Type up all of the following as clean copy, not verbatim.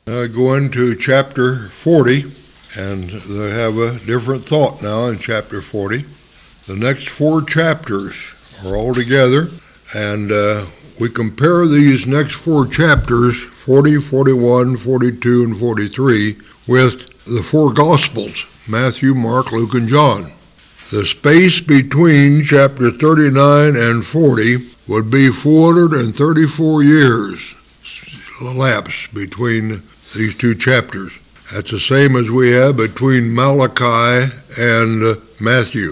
Go into chapter 40, and they have a different thought now in chapter 40. The next 4 chapters are all together, and we compare these next 4 chapters, 40, 41, 42, and 43, with the 4 Gospels, Matthew, Mark, Luke, and John. The space between chapter 39 and 40 would be 434 years elapsed between these 2 chapters. That's the same as we have between Malachi and Matthew.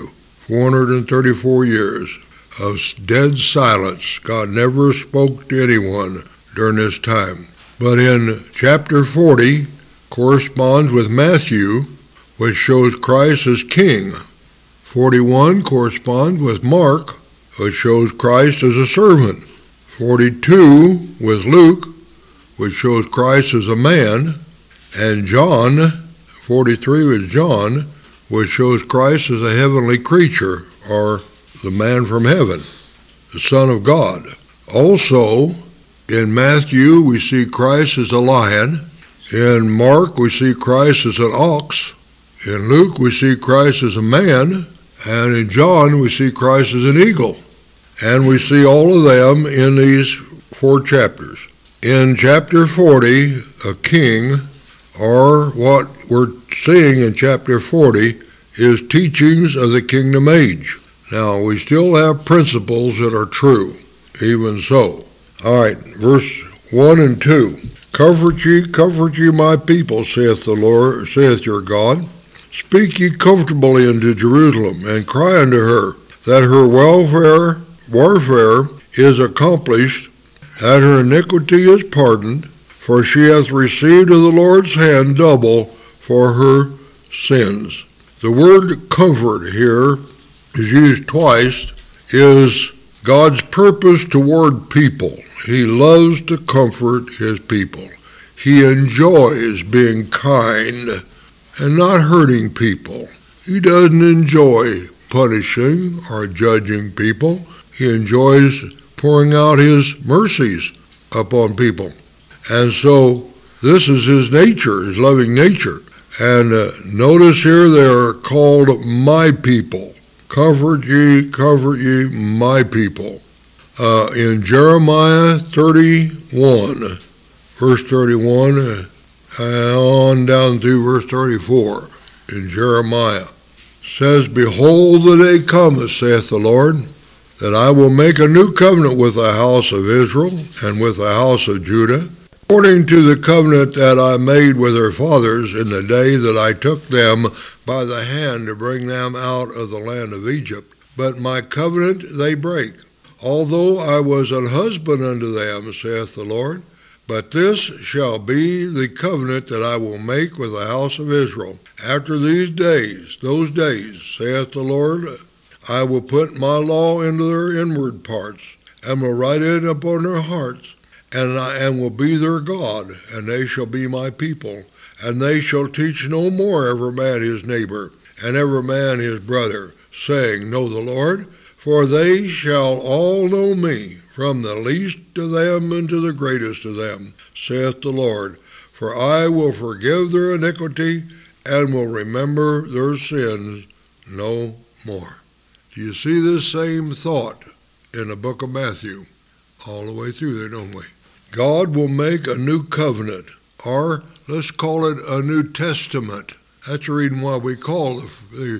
434 years of dead silence. God never spoke to anyone during this time. But in chapter 40 corresponds with Matthew, which shows Christ as king. 41 corresponds with Mark, which shows Christ as a servant. 42 with Luke, which shows Christ as a man. And John, 43 with John, which shows Christ as a heavenly creature, or the man from heaven, the Son of God. Also, in Matthew, we see Christ as a lion. In Mark, we see Christ as an ox. In Luke, we see Christ as a man. And in John, we see Christ as an eagle. And we see all of them in these 4 chapters. In chapter 40, a king, or what we're seeing in chapter 40, is teachings of the kingdom age. Now, we still have principles that are true, even so. All right, verse 1 and 2. Comfort ye my people, saith the Lord, saith your God. Speak ye comfortably unto Jerusalem, and cry unto her, that her warfare is accomplished, that her iniquity is pardoned, for she hath received of the Lord's hand double for her sins. The word comfort here is used twice, is God's purpose toward people. He loves to comfort his people. He enjoys being kind and not hurting people. He doesn't enjoy punishing or judging people. He enjoys pouring out his mercies upon people. And so this is his nature, his loving nature. And notice here they are called my people. Comfort ye, my people. In Jeremiah 31, verse 31, on down through verse 34, in Jeremiah, says, Behold, the day cometh, saith the Lord, that I will make a new covenant with the house of Israel and with the house of Judah, according to the covenant that I made with their fathers in the day that I took them by the hand to bring them out of the land of Egypt. But my covenant they break, although I was an husband unto them, saith the Lord. But this shall be the covenant that I will make with the house of Israel. After these days, those days, saith the Lord, I will put my law into their inward parts, and will write it upon their hearts, and will be their God, and they shall be my people. And they shall teach no more every man his neighbor, and every man his brother, saying, Know the Lord, for they shall all know me, from the least of them unto the greatest of them, saith the Lord. For I will forgive their iniquity, and will remember their sins no more. Do you see this same thought in the book of Matthew? All the way through there, don't we? God will make a new covenant, or let's call it a New Testament. That's the reason why we call the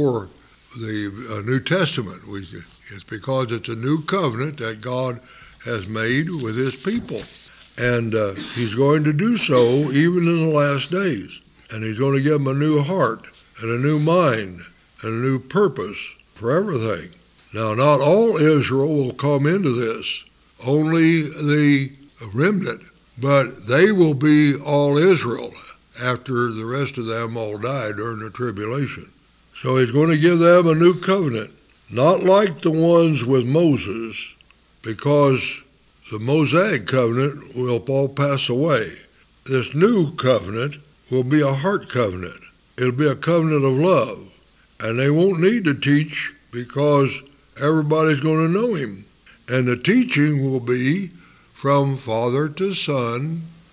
New Testament. It's because it's a new covenant that God has made with his people. And he's going to do so even in the last days. And he's going to give them a new heart and a new mind and a new purpose for everything. Now, not all Israel will come into this, only the remnant, but they will be all Israel after the rest of them all die during the tribulation. So he's going to give them a new covenant, not like the ones with Moses, because the Mosaic covenant will all pass away. This new covenant will be a heart covenant. It'll be a covenant of love. And they won't need to teach because everybody's going to know him. And the teaching will be from father to son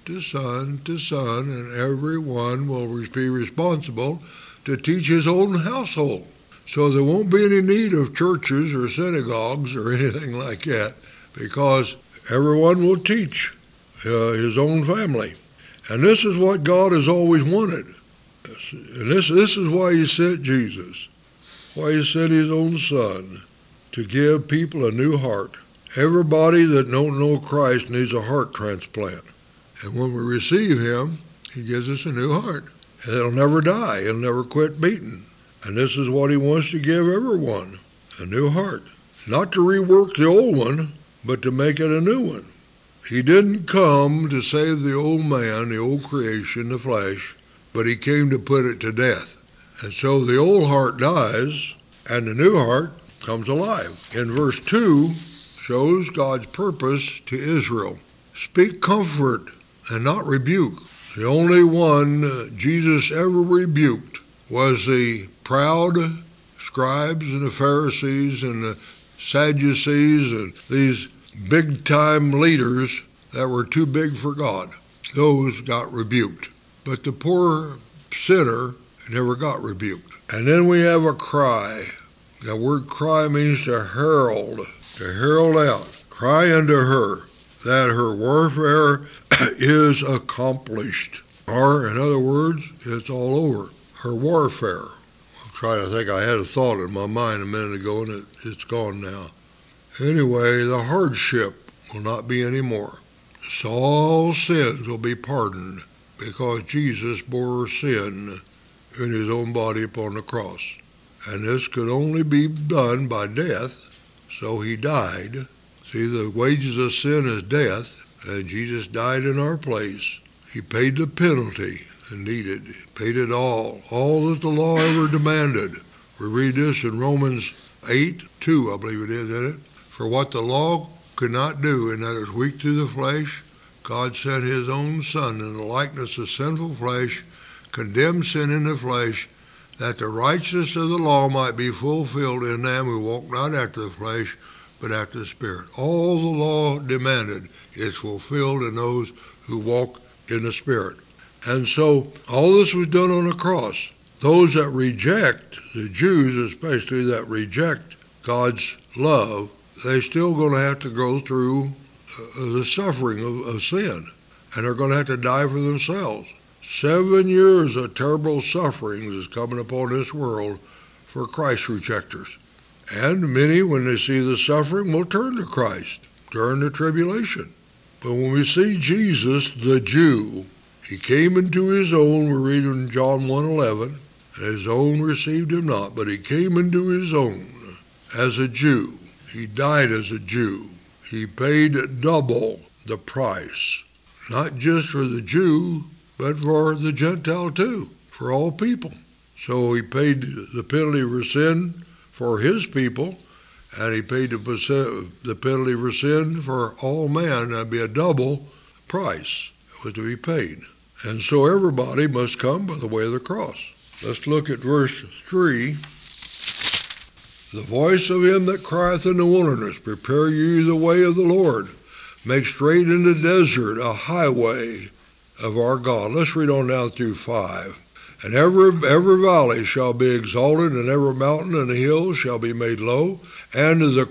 to son to son, and every one will be responsible to teach his own household. So there won't be any need of churches or synagogues or anything like that, because everyone will teach his own family. And this is what God has always wanted. And this is why he sent Jesus, why he sent his own son, to give people a new heart. Everybody that don't know Christ needs a heart transplant. And when we receive him, he gives us a new heart. And it'll never die. It'll never quit beating. And this is what he wants to give everyone, a new heart. Not to rework the old one, but to make it a new one. He didn't come to save the old man, the old creation, the flesh, but he came to put it to death. And so the old heart dies, and the new heart comes alive. In verse 2 shows God's purpose to Israel. Speak comfort and not rebuke. The only one Jesus ever rebuked was the proud scribes and the Pharisees and the Sadducees and these big-time leaders that were too big for God. Those got rebuked. But the poor sinner never got rebuked. And then we have a cry. The word cry means to herald out. Cry unto her that her warfare is accomplished. Or, in other words, it's all over. Her warfare. I'm trying to think. I had a thought in my mind a minute ago, and it's gone now. Anyway, the hardship will not be any more. So all sins will be pardoned because Jesus bore sin in his own body upon the cross. And this could only be done by death, so he died. See, the wages of sin is death, and Jesus died in our place. He paid the penalty needed. He paid it all that the law ever demanded. We read this in Romans 8:2, I believe it is, isn't it? For what the law could not do, and that is weak through the flesh, God sent his own Son in the likeness of sinful flesh, condemned sin in the flesh, that the righteousness of the law might be fulfilled in them who walk not after the flesh, but after the Spirit. All the law demanded is fulfilled in those who walk in the Spirit. And so all this was done on the cross. Those that reject, the Jews especially, that reject God's love, they're still going to have to go through the suffering of sin, and they're going to have to die for themselves. 7 years of terrible sufferings is coming upon this world for Christ rejectors. And many, when they see the suffering, will turn to Christ during the tribulation. But when we see Jesus, the Jew, he came into his own, we read in John 1:11, and his own received him not, but he came into his own as a Jew. He died as a Jew. He paid double the price, not just for the Jew, but for the Gentile too, for all people. So he paid the penalty for sin for his people, and he paid the penalty for sin for all man. That'd be a double price was to be paid. And so everybody must come by the way of the cross. Let's look at verse 3. The voice of him that crieth in the wilderness, prepare ye the way of the Lord. Make straight in the desert a highway of our God. Let's read on down through 5. And every valley shall be exalted, and every mountain and hill shall be made low, and the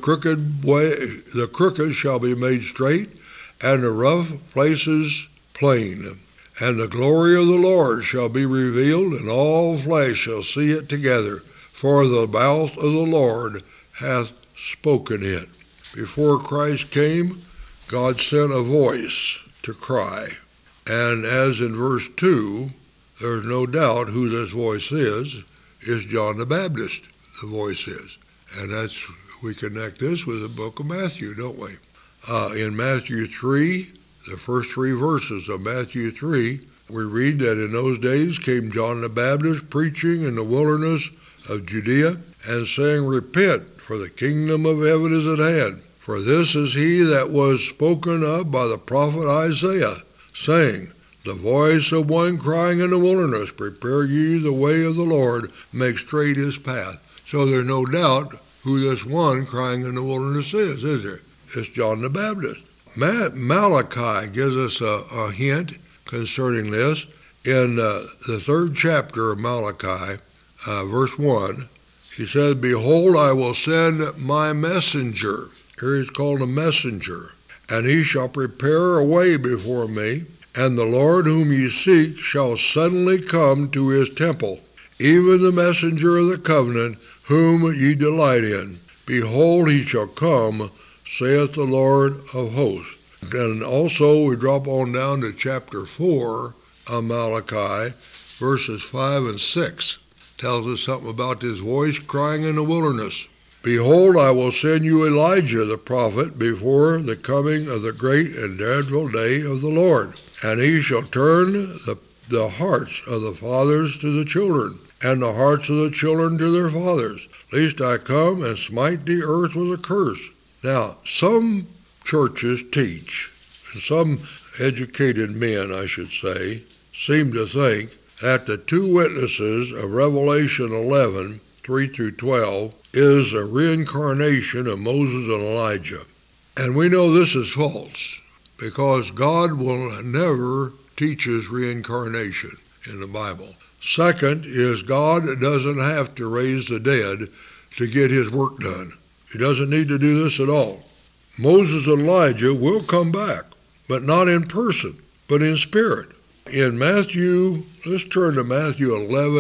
crooked shall be made straight, and the rough places plain. And the glory of the Lord shall be revealed, and all flesh shall see it together. For the mouth of the Lord hath spoken it. Before Christ came, God sent a voice to cry. And as in verse 2, there's no doubt who this voice is John the Baptist, the voice is. And we connect this with the book of Matthew, don't we? In Matthew 3, the first 3 verses of Matthew 3, we read that in those days came John the Baptist preaching in the wilderness of Judea, and saying, Repent, for the kingdom of heaven is at hand. For this is he that was spoken of by the prophet Isaiah, saying, The voice of one crying in the wilderness, Prepare ye the way of the Lord, make straight his path. So there's no doubt who this one crying in the wilderness is there? It's John the Baptist. Malachi gives us a hint concerning this. In the 3rd chapter of Malachi, verse 1, he says, "Behold, I will send my messenger." Here he's called a messenger. "And he shall prepare a way before me, and the Lord whom ye seek shall suddenly come to his temple, even the messenger of the covenant whom ye delight in. Behold, he shall come, saith the Lord of hosts." And also we drop on down to chapter 4 of Malachi, verses 5 and 6. Tells us something about this voice crying in the wilderness. "Behold, I will send you Elijah the prophet before the coming of the great and dreadful day of the Lord. And he shall turn the hearts of the fathers to the children, and the hearts of the children to their fathers, lest I come and smite the earth with a curse." Now, some churches teach, and some educated men, I should say, seem to think that the two witnesses of Revelation 11, 3 through 12, is a reincarnation of Moses and Elijah. And we know this is false, because God will never teach us reincarnation in the Bible. Second is God doesn't have to raise the dead to get his work done. He doesn't need to do this at all. Moses and Elijah will come back, but not in person, but in spirit. In Matthew, let's turn to Matthew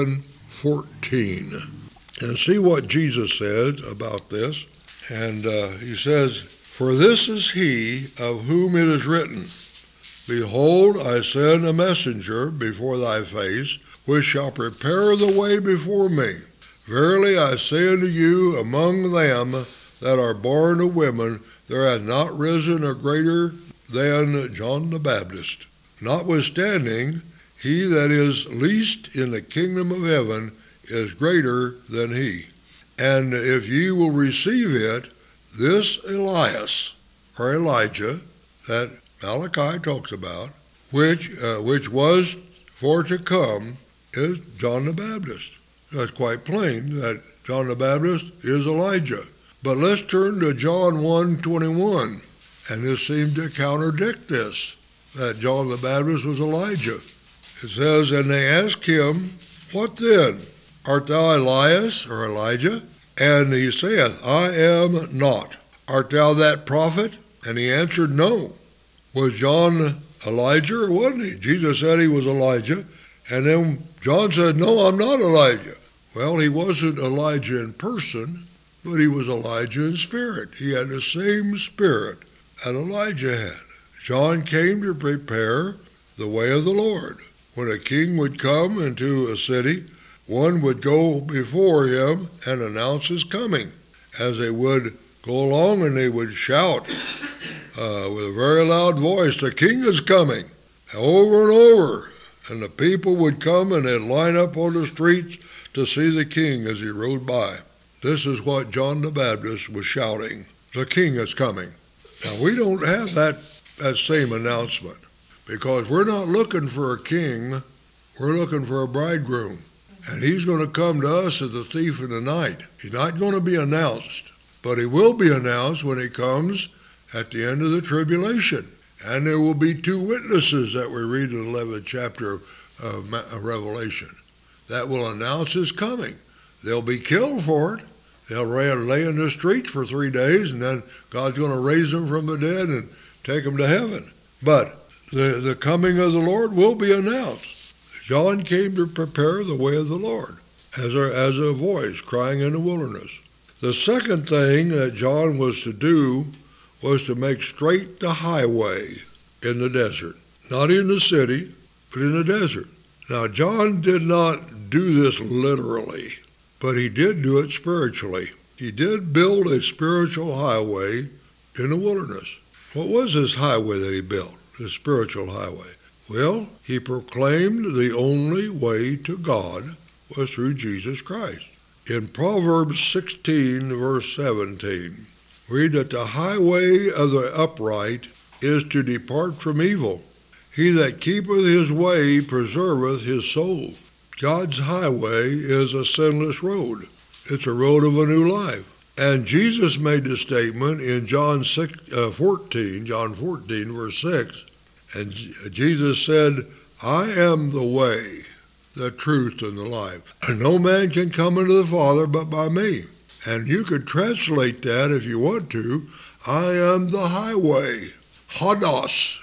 11:14 and see what Jesus said about this. And he says, "For this is he of whom it is written, Behold, I send a messenger before thy face, which shall prepare the way before me. Verily I say unto you, among them that are born of women, there hath not risen a greater than John the Baptist. Notwithstanding, he that is least in the kingdom of heaven is greater than he. And if ye will receive it, this Elias, or Elijah, that Malachi talks about, which was for to come, is John the Baptist." That's quite plain that John the Baptist is Elijah. But let's turn to John 1:21, and this seemed to contradict this, that John the Baptist was Elijah. It says, "And they asked him, What then? Art thou Elias, or Elijah? And he saith, I am not. Art thou that prophet? And he answered, No. Was John Elijah, or wasn't he?" Jesus said he was Elijah, and then John said, "No, I'm not Elijah." Well, he wasn't Elijah in person, but he was Elijah in spirit. He had the same spirit that Elijah had. John came to prepare the way of the Lord. When a king would come into a city, one would go before him and announce his coming. As they would go along, and they would shout with a very loud voice, "The king is coming," over and over. And the people would come and they'd line up on the streets to see the king as he rode by. This is what John the Baptist was shouting, "The king is coming." Now, we don't have that same announcement, because we're not looking for a king, we're looking for a bridegroom. And he's going to come to us as a thief in the night. He's not going to be announced, but he will be announced when he comes at the end of the tribulation. And there will be two witnesses that we read in the 11th chapter of Revelation that will announce his coming. They'll be killed for it. They'll lay in the streets for 3 days, and then God's going to raise them from the dead and take them to heaven. But the coming of the Lord will be announced. John came to prepare the way of the Lord, as a voice crying in the wilderness. The second thing that John was to do was to make straight the highway in the desert. Not in the city, but in the desert. Now, John did not do this literally, but he did do it spiritually. He did build a spiritual highway in the wilderness. What was this highway that he built, this spiritual highway? Well, he proclaimed the only way to God was through Jesus Christ. In Proverbs 16, verse 17, read that the highway of the upright is to depart from evil. He that keepeth his way preserveth his soul. God's highway is a sinless road. It's a road of a new life. And Jesus made the statement in John 14, verse 6, and Jesus said, I am the way, the truth, and the life. And no man can come unto the Father but by me. And you could translate that if you want to. I am the highway. Hados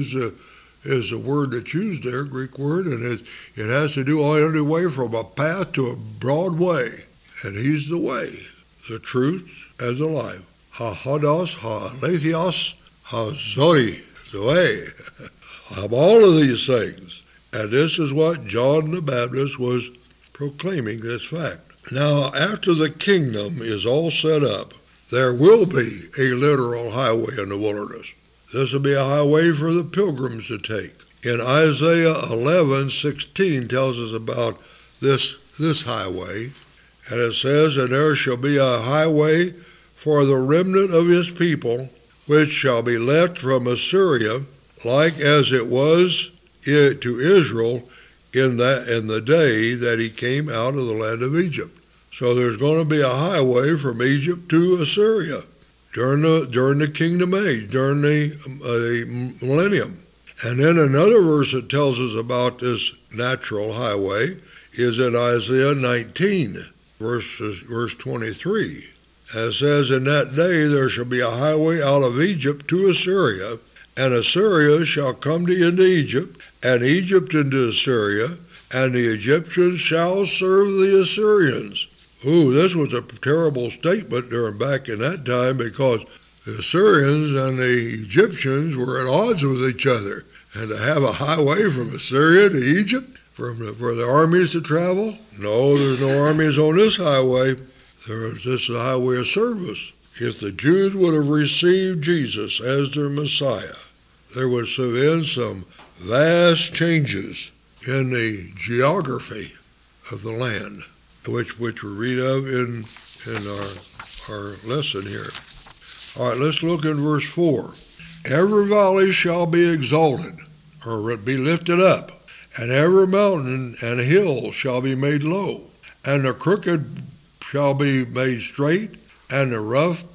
is a word that's used there, Greek word, and it has to do all the way from a path to a broad way. And he's the way, the truth, and the life. Ha-hados, ha-aletheos, ha-zoi, the way. Of all of these things. And this is what John the Baptist was proclaiming, this fact. Now, after the kingdom is all set up, there will be a literal highway in the wilderness. This will be a highway for the pilgrims to take. In Isaiah 11:16 tells us about this highway. And it says, and there shall be a highway for the remnant of his people, which shall be left from Assyria, like as it was to Israel in the day that he came out of the land of Egypt. So there's going to be a highway from Egypt to Assyria during the kingdom age, during the millennium. And then another verse that tells us about this natural highway is in Isaiah 19, verse 23. And it says, in that day there shall be a highway out of Egypt to Assyria, and Assyria shall come into Egypt, and Egypt into Assyria, and the Egyptians shall serve the Assyrians. Ooh, this was a terrible statement back in that time, because the Assyrians and the Egyptians were at odds with each other. And to have a highway from Assyria to Egypt for the armies to travel? No, there's no armies on this highway. This is the highway of service. If the Jews would have received Jesus as their Messiah, there would have been some vast changes in the geography of the land, which we read of in our lesson here. All right, let's look in verse 4. Every valley shall be exalted, or be lifted up, and every mountain and hill shall be made low, and the crooked shall be made straight, and the rough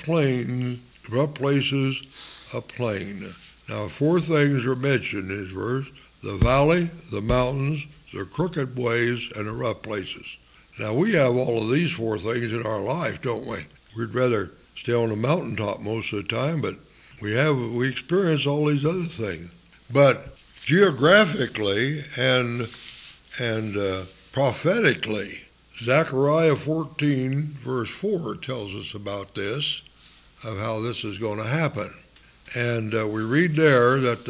places a plain. Now, 4 things are mentioned in this verse: the valley, the mountains, the crooked ways, and the rough places. Now, we have all of these 4 things in our life, don't we? We'd rather stay on the mountaintop most of the time, but we experience all these other things. But geographically and prophetically, Zechariah 14, verse 4 tells us about this, of how this is going to happen. And we read there that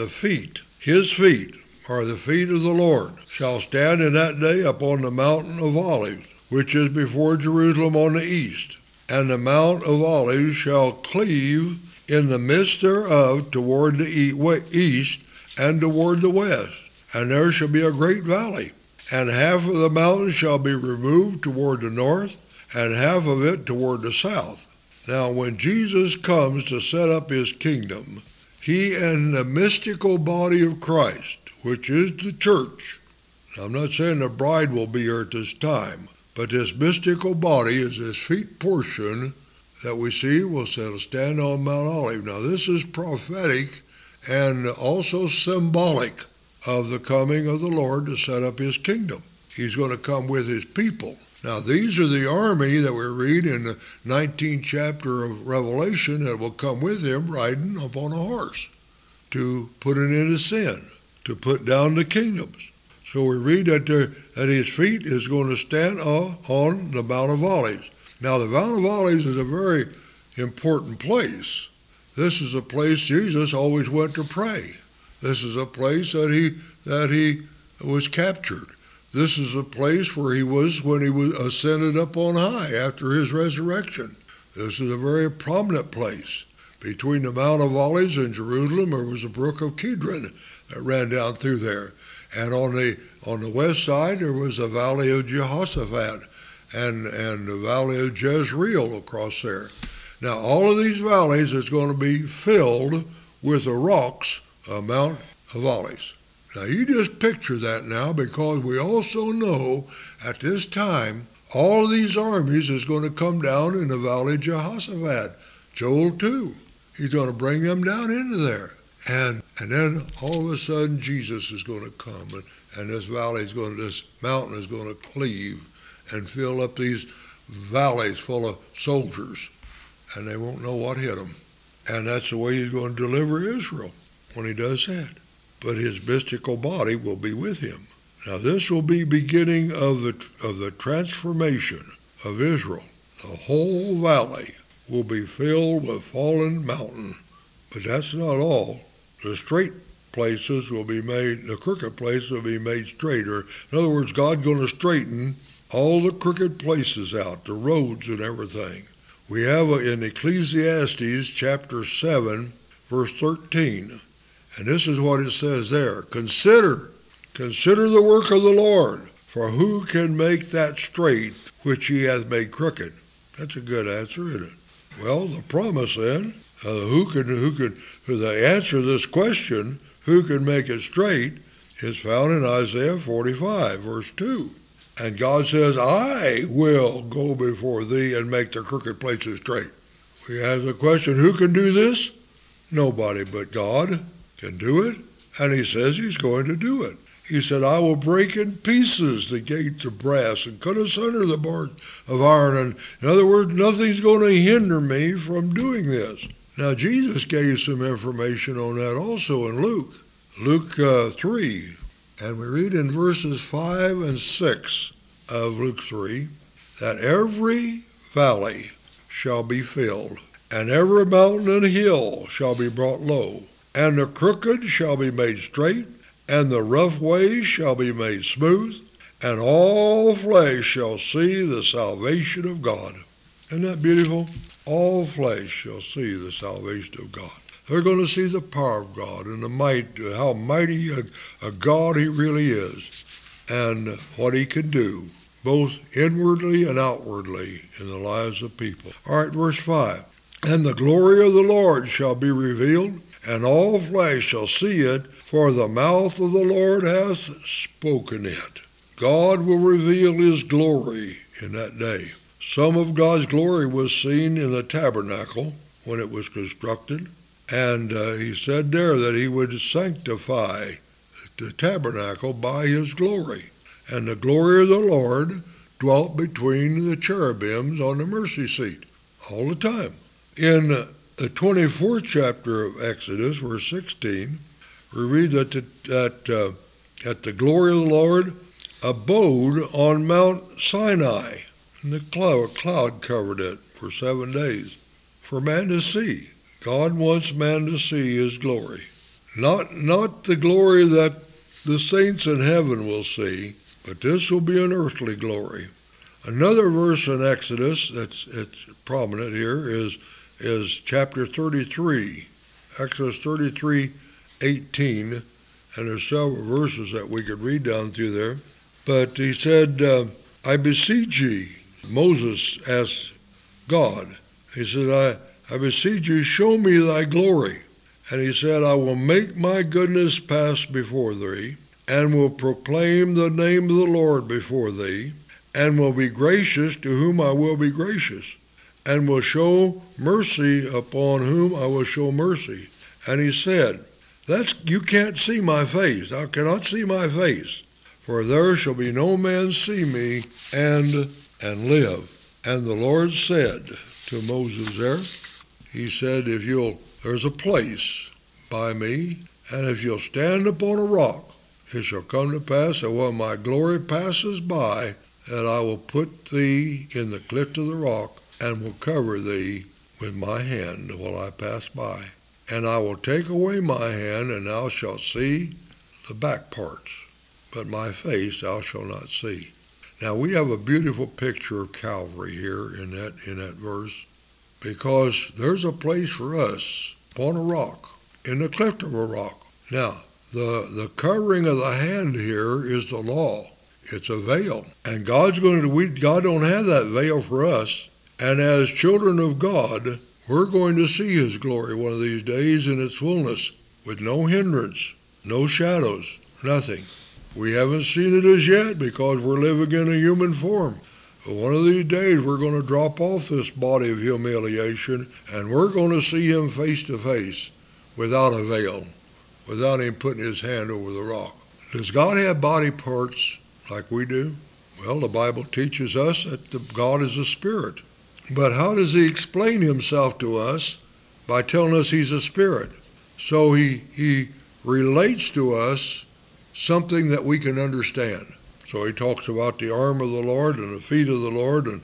his feet, are the feet of the Lord, shall stand in that day upon the mountain of Olives, which is before Jerusalem on the east. And the Mount of Olives shall cleave in the midst thereof toward the east and toward the west. And there shall be a great valley. And half of the mountain shall be removed toward the north, and half of it toward the south. Now, when Jesus comes to set up his kingdom, he and the mystical body of Christ, which is the church. Now, I'm not saying the bride will be here at this time, but this mystical body is this feet portion that we see will stand on Mount Olive. Now, this is prophetic and also symbolic of the coming of the Lord to set up his kingdom. He's going to come with his people. Now, these are the army that we read in the 19th chapter of Revelation that will come with him riding upon a horse to put an end to sin, to put down the kingdoms. So we read that his feet is going to stand on the Mount of Olives. Now, the Mount of Olives is a very important place. This is a place Jesus always went to pray. This is a place that he was captured. This is a place where he was when he was ascended up on high after his resurrection. This is a very prominent place. Between the Mount of Olives and Jerusalem, there was a brook of Kidron that ran down through there. And on the west side, there was the valley of Jehoshaphat and the valley of Jezreel across there. Now, all of these valleys is going to be filled with the rocks of Mount of Olives. Now, you just picture that now, because we also know at this time, all of these armies is going to come down in the valley of Jehoshaphat. Joel 2. He's going to bring them down into there. And then all of a sudden Jesus is going to come, and this mountain is going to cleave and fill up these valleys full of soldiers, and they won't know what hit them. And that's the way he's going to deliver Israel when he does that. But his mystical body will be with him. Now this will be beginning of the transformation of Israel. The whole valley will be filled with fallen mountain. But that's not all. The straight places will be made, the crooked places will be made straighter. In other words, God's going to straighten all the crooked places out, the roads and everything. We have in Ecclesiastes chapter 7, verse 13, and this is what it says there. Consider the work of the Lord, for who can make that straight which he hath made crooked? That's a good answer, isn't it? Well, the promise then, the answer to this question, who can make it straight, is found in Isaiah 45, verse 2. And God says, I will go before thee and make the crooked places straight. We have the question, who can do this? Nobody but God can do it. And he says he's going to do it. He said, I will break in pieces the gates of brass and cut asunder the bars of iron. And in other words, nothing's going to hinder me from doing this. Now, Jesus gave some information on that also in Luke 3. And we read in verses 5 and 6 of Luke 3, that every valley shall be filled, and every mountain and hill shall be brought low, and the crooked shall be made straight, and the rough ways shall be made smooth, and all flesh shall see the salvation of God. Isn't that beautiful? All flesh shall see the salvation of God. They're going to see the power of God and the might, how mighty a God he really is, and what he can do, both inwardly and outwardly in the lives of people. All right, verse 5. And the glory of the Lord shall be revealed, and all flesh shall see it, for the mouth of the Lord hath spoken it. God will reveal his glory in that day. Some of God's glory was seen in the tabernacle when it was constructed. And he said there that he would sanctify the tabernacle by his glory. And the glory of the Lord dwelt between the cherubims on the mercy seat all the time. In the 24th chapter of Exodus, verse 16, we read that the glory of the Lord abode on Mount Sinai. And the cloud covered it for 7 days for man to see. God wants man to see his glory. Not the glory that the saints in heaven will see, but this will be an earthly glory. Another verse in Exodus it's prominent here is chapter 33, Exodus 33:18, and there's several verses that we could read down through there. But he said, I beseech ye, Moses asked God, he said, I beseech you, show me thy glory. And he said, I will make my goodness pass before thee, and will proclaim the name of the Lord before thee, and will be gracious to whom I will be gracious, and will show mercy upon whom I will show mercy. And he said, you can't see my face. Thou cannot see my face, for there shall be no man see me and live. And the Lord said to Moses there, he said, there's a place by me, and if you'll stand upon a rock, it shall come to pass that when my glory passes by, that I will put thee in the cleft of the rock, and will cover thee with my hand while I pass by. And I will take away my hand, and thou shalt see the back parts, but my face thou shalt not see. Now we have a beautiful picture of Calvary here in that verse, because there's a place for us upon a rock, in the cleft of a rock. Now, the covering of the hand here is the law. It's a veil. And God don't have that veil for us. And as children of God, we're going to see his glory one of these days in its fullness, with no hindrance, no shadows, nothing. We haven't seen it as yet because we're living in a human form. But one of these days we're going to drop off this body of humiliation, and we're going to see him face to face without a veil, without him putting his hand over the rock. Does God have body parts like we do? Well, the Bible teaches us that God is a spirit. But how does he explain himself to us? By telling us he's a spirit. So he relates to us something that we can understand. So he talks about the arm of the Lord and the feet of the Lord and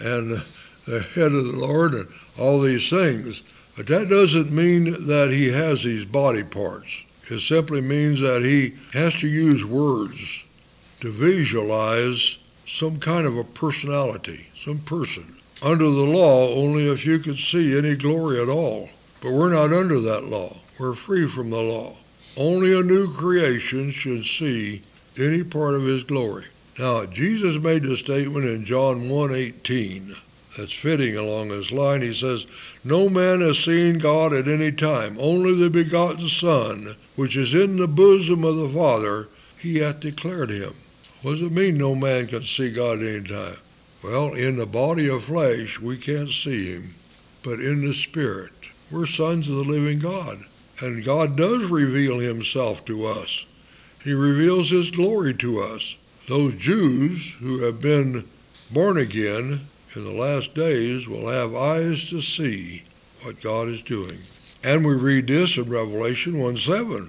the head of the Lord and all these things. But that doesn't mean that he has these body parts. It simply means that he has to use words to visualize some kind of a personality, some person. Under the law, only if you could see any glory at all. But we're not under that law. We're free from the law. Only a new creation should see any part of his glory. Now, Jesus made a statement in John 1:18 that's fitting along this line. He says, "No man has seen God at any time. Only the begotten Son, which is in the bosom of the Father, he hath declared him." What does it mean no man can see God at any time? Well, in the body of flesh, we can't see him, but in the Spirit, we're sons of the living God. And God does reveal himself to us. He reveals his glory to us. Those Jews who have been born again in the last days will have eyes to see what God is doing. And we read this in Revelation 1:7.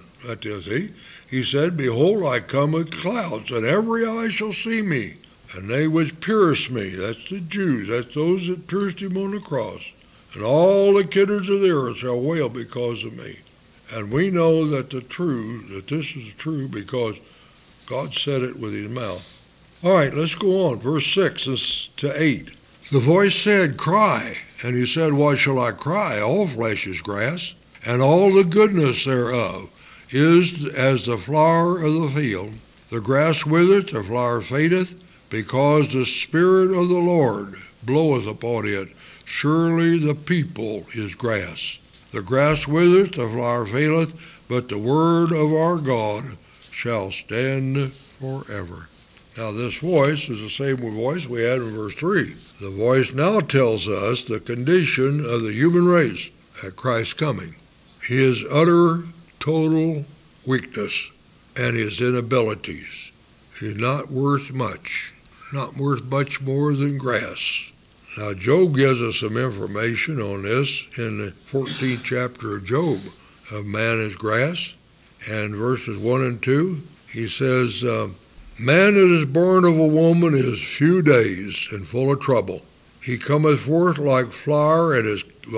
He said, "Behold, I come with clouds, and every eye shall see me. And they which pierced me," that's the Jews, that's those that pierced him on the cross, "and all the kindreds of the earth shall wail because of me." And we know that this is true because God said it with his mouth. All right, let's go on. Verse 6 to 8. The voice said, "Cry." And he said, "Why shall I cry? All flesh is grass, and all the goodness thereof is as the flower of the field. The grass withereth, the flower fadeth, because the Spirit of the Lord bloweth upon it. Surely the people is grass. The grass withereth, the flower faileth, but the word of our God shall stand forever." Now this voice is the same voice we had in verse 3. The voice now tells us the condition of the human race at Christ's coming. His utter, total weakness and his inabilities. He's not worth much. Not worth much more than grass. Now Job gives us some information on this in the 14th chapter of Job, of man is grass, and verses 1 and 2, he says, "Man that is born of a woman is few days and full of trouble. He cometh forth like flower and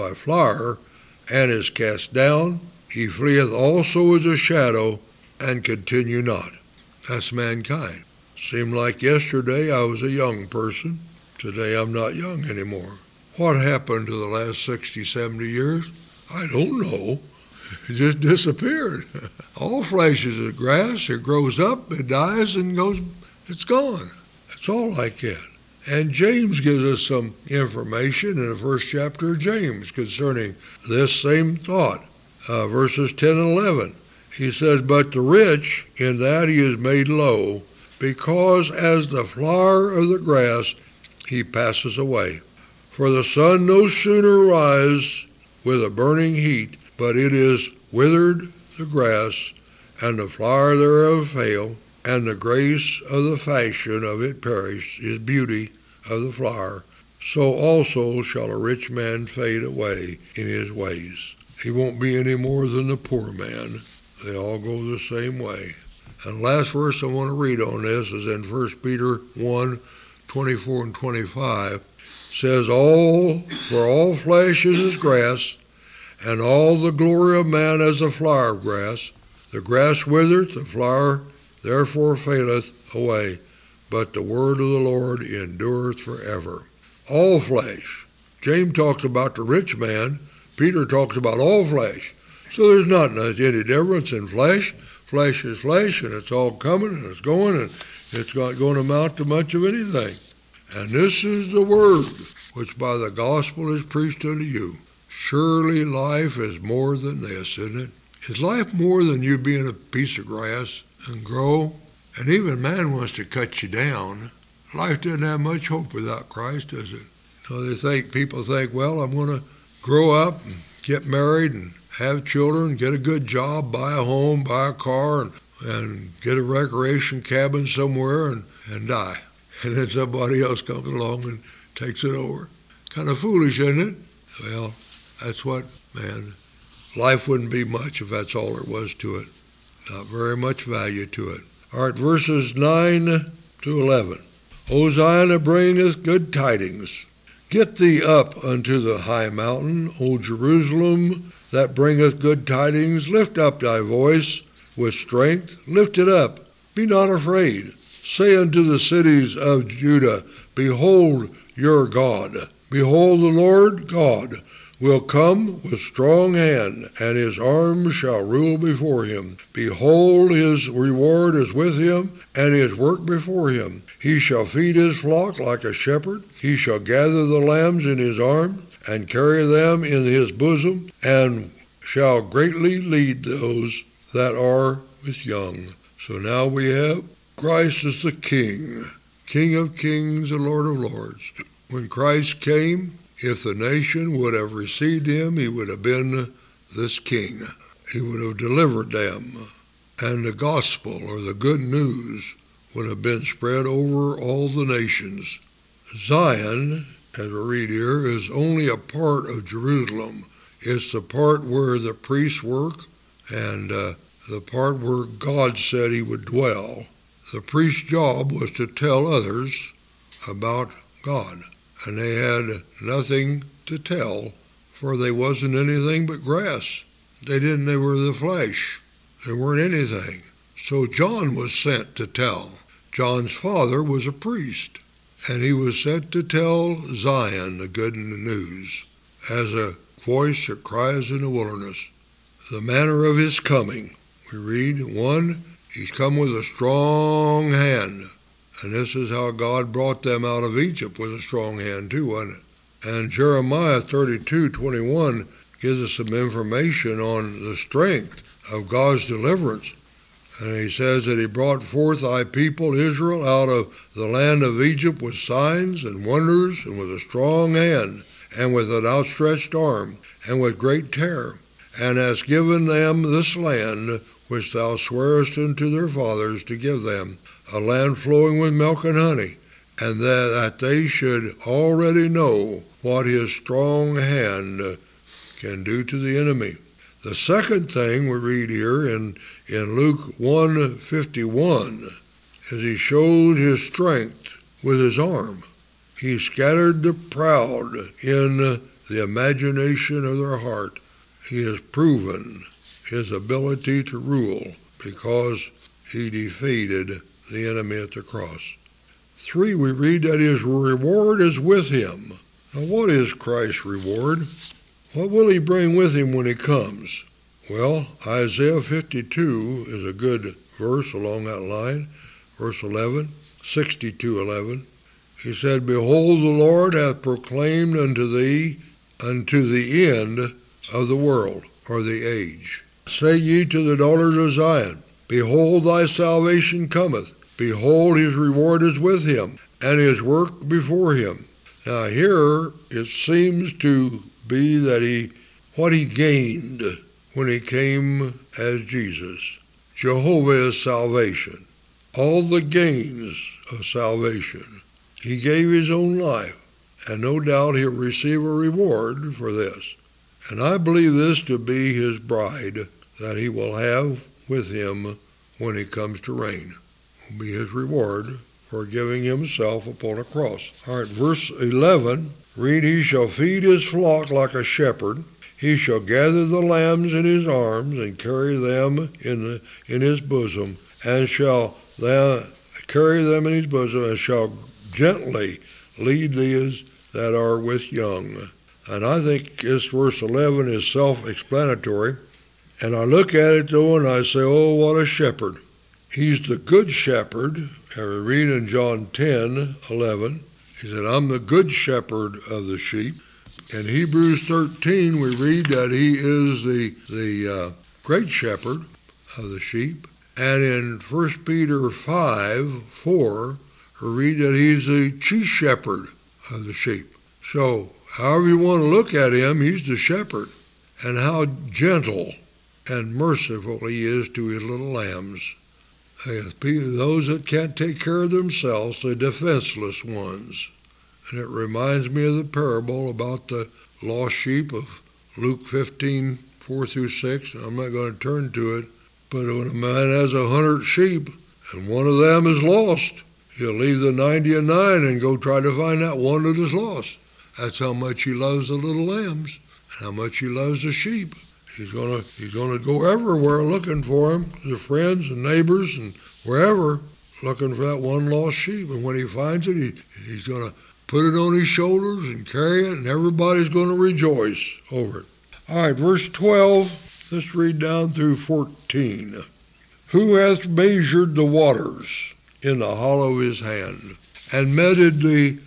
is cast down. He fleeth also as a shadow and continue not." That's mankind. Seemed like yesterday I was a young person. Today I'm not young anymore. What happened to the last 60, 70 years? I don't know. It just disappeared. All flesh is as grass. It grows up, it dies, and goes. It's gone. It's all like that. And James gives us some information in the first chapter of James concerning this same thought. Verses 10 and 11. He says, "But the rich, in that he is made low, because as the flower of the grass, he passes away. For the sun no sooner rises with a burning heat, but it is withered the grass, and the flower thereof fail, and the grace of the fashion of it perish, is beauty of the flower. So also shall a rich man fade away in his ways." He won't be any more than the poor man. They all go the same way. And the last verse I want to read on this is in 1 Peter 1, 24 and 25. It says, "For all flesh is as grass, and all the glory of man as the flower of grass. The grass withereth, the flower therefore faileth away, but the word of the Lord endureth forever." All flesh. James talks about the rich man. Peter talks about all flesh. So there's not any difference in flesh. Flesh is flesh, and it's all coming, and it's going, and it's not going to amount to much of anything. "And this is the word which by the gospel is preached unto you." Surely life is more than this, isn't it? Is life more than you being a piece of grass and grow? And even man wants to cut you down. Life doesn't have much hope without Christ, does it? People think, well, I'm going to grow up and get married and have children, get a good job, buy a home, buy a car, and get a recreation cabin somewhere and die. And then somebody else comes along and takes it over. Kind of foolish, isn't it? Well, that's what, man, life wouldn't be much if that's all there was to it. Not very much value to it. All right, verses 9 to 11. Hosanna bringeth good tidings. Get thee up unto the high mountain, O Jerusalem, that bringeth good tidings. Lift up thy voice with strength. Lift it up. Be not afraid. Say unto the cities of Judah, behold your God. Behold, the Lord God will come with strong hand, and his arm shall rule before him. Behold, his reward is with him, and his work before him. He shall feed his flock like a shepherd. He shall gather the lambs in his arms, and carry them in his bosom, and shall greatly lead those that are with young. So now we have Christ as the King, King of kings and Lord of lords. When Christ came, if the nation would have received him, he would have been this king. He would have delivered them, and the gospel or the good news would have been spread over all the nations. Zion, as we read here, is only a part of Jerusalem. It's the part where the priests work and the part where God said he would dwell. The priest's job was to tell others about God, and they had nothing to tell, for they wasn't anything but grass. They were the flesh. They weren't anything. So John was sent to tell. John's father was a priest, and he was sent to tell Zion the good news, as a voice that cries in the wilderness. The manner of his coming, we read, 1, he's come with a strong hand. And this is how God brought them out of Egypt, with a strong hand too, wasn't it? And Jeremiah 32:21 gives us some information on the strength of God's deliverance. And he says that he brought forth thy people Israel out of the land of Egypt with signs and wonders, and with a strong hand, and with an outstretched arm, and with great terror, and hast given them this land which thou swarest unto their fathers to give them, a land flowing with milk and honey, and that they should already know what his strong hand can do to the enemy. The second thing we read here in Luke 1:51 is he showed his strength with his arm. He scattered the proud in the imagination of their heart. He has proven his ability to rule because he defeated the enemy at the cross. 3, we read that his reward is with him. Now, what is Christ's reward? What will he bring with him when he comes? Well, Isaiah 52 is a good verse along that line. Verse 11, 62:11. He said, behold, the Lord hath proclaimed unto thee unto the end of the world, or the age. Say ye to the daughters of Zion, behold, thy salvation cometh. Behold, his reward is with him, and his work before him. Now here it seems to be that what he gained when he came as Jesus. Jehovah is salvation. All the gains of salvation. He gave his own life, and no doubt he'll receive a reward for this. And I believe this to be his bride that he will have with him when he comes to reign. Will be his reward for giving himself upon a cross. All right, verse 11, read, he shall feed his flock like a shepherd. He shall gather the lambs in his arms and carry them in his bosom, and shall carry them in his bosom, and shall gently lead these that are with young. And I think this verse 11 is self-explanatory. And I look at it though and I say, oh, what a shepherd. He's the good shepherd. And we read in John 10:11, he said, I'm the good shepherd of the sheep. In Hebrews 13, we read that he is the great shepherd of the sheep. And in 1 Peter 5:4, we read that he's the chief shepherd of the sheep. So, however you want to look at him, he's the shepherd. and how gentle and merciful he is to his little lambs. Those that can't take care of themselves, the defenseless ones. And it reminds me of the parable about the lost sheep of Luke 15:4-6. I'm not going to turn to it, but when a man has 100 sheep and one of them is lost, he'll leave the 99 and go try to find that one that is lost. That's how much he loves the little lambs and how much he loves the sheep. He's gonna go everywhere looking for him, the friends and neighbors and wherever, looking for that one lost sheep. And when he finds it, he's gonna put it on his shoulders and carry it, and everybody's gonna rejoice over it. All right, verse 12. Let's read down through 14. Who hath measured the waters in the hollow of his hand, and meted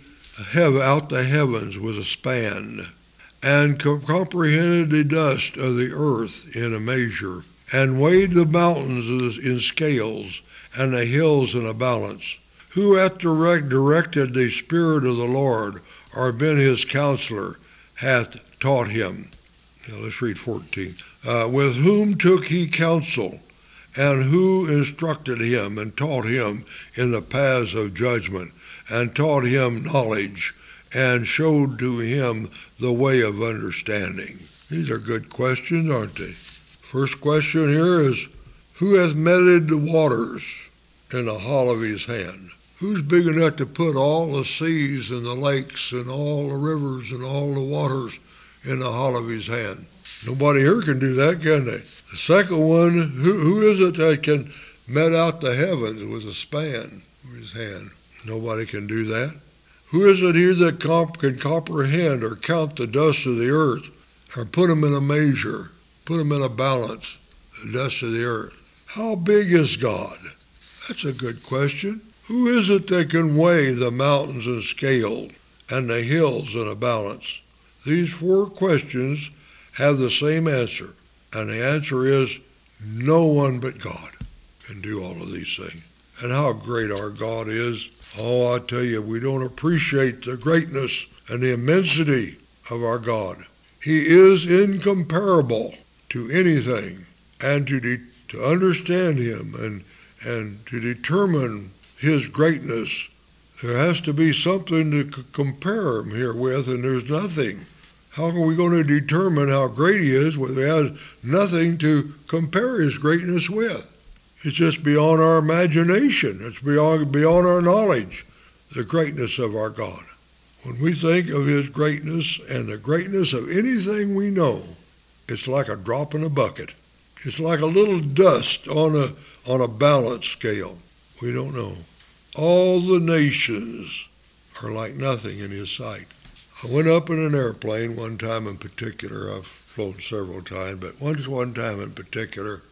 out the heavens with a span, and comprehended the dust of the earth in a measure, and weighed the mountains in scales, and the hills in a balance? Who hath directed the Spirit of the Lord, or been his counselor, hath taught him? Now let's read 14. With whom took he counsel, and who instructed him, and taught him in the paths of judgment, and taught him knowledge, and showed to him the way of understanding? These are good questions, aren't they? First question here is, who hath meted the waters in the hollow of his hand? Who's big enough to put all the seas and the lakes and all the rivers and all the waters in the hollow of his hand? Nobody here can do that, can they? The second one, who is it that can met out the heavens with a span with his hand? Nobody can do that. Who is it here that can comprehend or count the dust of the earth, or put them in a measure, put them in a balance, the dust of the earth? How big is God? That's a good question. Who is it that can weigh the mountains in scale and the hills in a balance? These four questions have the same answer, and the answer is no one but God can do all of these things. And how great our God is. Oh, I tell you, we don't appreciate the greatness and the immensity of our God. He is incomparable to anything, and to understand him and to determine his greatness, there has to be something to compare him here with, and there's nothing. How are we going to determine how great he is when he has nothing to compare his greatness with? It's just beyond our imagination. It's beyond our knowledge, the greatness of our God. When we think of his greatness and the greatness of anything we know, it's like a drop in a bucket. It's like a little dust on a balance scale. We don't know. All the nations are like nothing in his sight. I went up in an airplane one time in particular. I've flown several times, but one time in particular,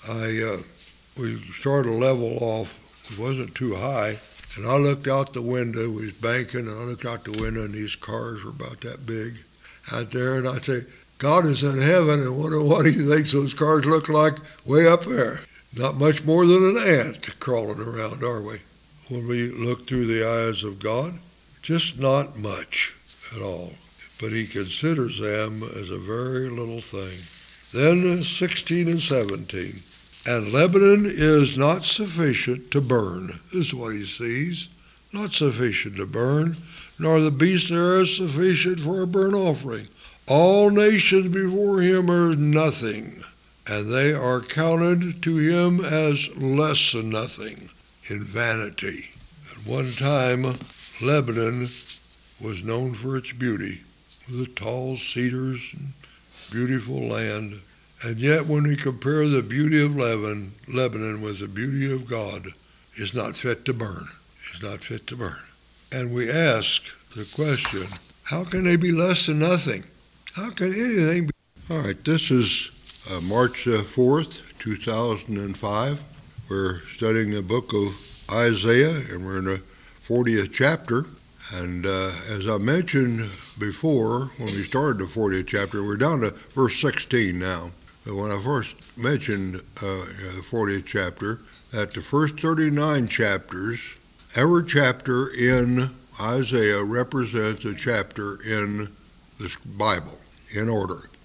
we started to level off. It wasn't too high, and I looked out the window. We was banking, and I looked out the window, and these cars were about that big out there, and I said, God is in heaven, and what he thinks those cars look like way up there. Not much more than an ant crawling around, are we? When we look through the eyes of God, just not much at all. But he considers them as a very little thing. Then 16 and 17. And Lebanon is not sufficient to burn. This is what he sees. Not sufficient to burn, nor the beast there is sufficient for a burnt offering. All nations before him are nothing, and they are counted to him as less than nothing in vanity. At one time, Lebanon was known for its beauty, with the tall cedars and beautiful land. And yet when we compare the beauty of Lebanon with the beauty of God, it's not fit to burn. It's not fit to burn. And we ask the question, how can they be less than nothing? How can anything be? All right, this is March 4th, 2005. We're studying the book of Isaiah, and we're in the 40th chapter. And as I mentioned before, when we started the 40th chapter, we're down to verse 16 now. But when I first mentioned the 40th chapter, that the first 39 chapters, every chapter in Isaiah represents a chapter in this Bible, in order.